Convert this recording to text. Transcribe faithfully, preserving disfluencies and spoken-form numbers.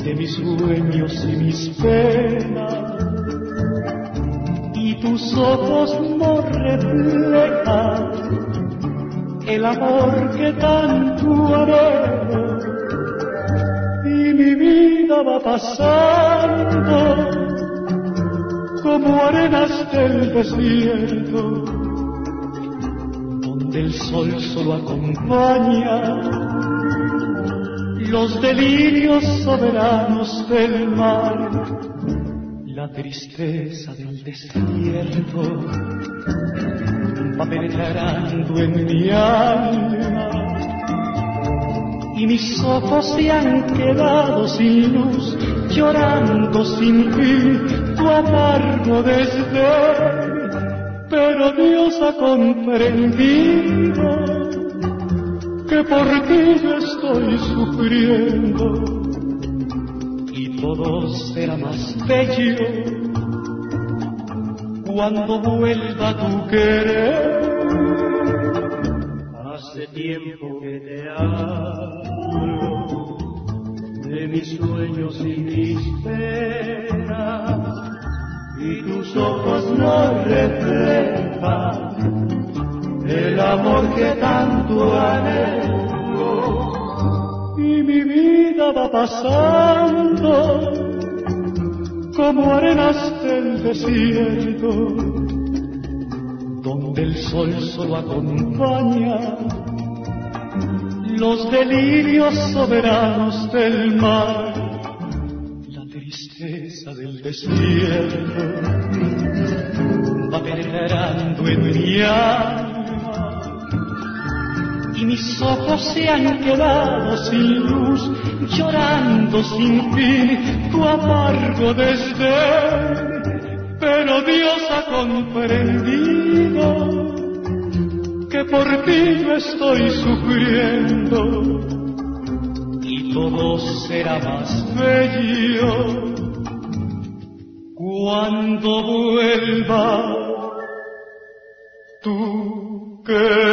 de mis sueños y mis penas, y tus ojos no reflejan el amor que tanto anhelo, y mi vida va pasando como arenas del desierto, donde el sol solo acompaña los delirios soberanos del mar, la tristeza del desierto va penetrando en mi alma, y mis ojos se han quedado sin luz, llorando sin fin tu amargo desdén, pero Dios ha comprendido que por ti yo estoy sufriendo, y todo será más bello cuando vuelva tu querer. Hace tiempo que te hablo de mis sueños y mis penas, y tus ojos no reflejan el amor que tanto anhelo, y mi vida va pasando como arenas del desierto, donde el sol solo acompaña los delirios soberanos del mar, la tristeza del desierto va penetrando en mi alma, y mis ojos se han quedado sin luz, llorando sin fin tu amargo desdén, pero Dios ha comprendido que por ti yo estoy sufriendo, y todo será más bello cuando vuelva tu querer.